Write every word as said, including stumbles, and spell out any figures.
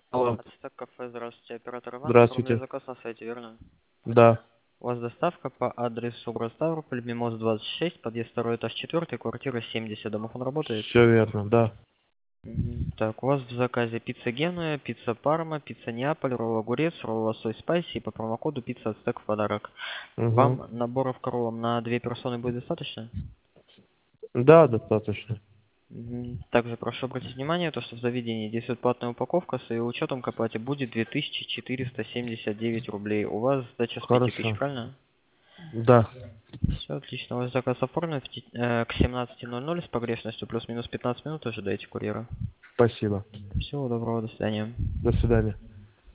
Алло. Ацтек кафе, здравствуйте, оператор Иван, оформили Здравствуйте. заказ на сайте, верно? Да, У вас доставка по адресу Ставрополь, Мимоз двадцать шесть, подъезд второй этаж четыре, квартира семьдесят, домофон работает? все верно, да. Мгм. Так, у вас в заказе пицца Генуя, пицца Парма, пицца Неаполь, ролл огурец, ролл лосось спайси и по промокоду пицца Ацтек в подарок. Угу. Вам наборов роллом на две персоны будет достаточно? Да, достаточно. Мгм. Также прошу обратить внимание, то, что в заведении действует платная упаковка, с ее учетом к оплате будет две тысячи четыреста семьдесят девять рублей. У вас сдача с пяти тысяч, Хорошо. правильно? Да. Все отлично. Ваш заказ оформлен в те- э, к семнадцати ноль ноль с погрешностью плюс-минус пятнадцать минут ожидаете курьера. Спасибо. Всего доброго, до свидания. До свидания.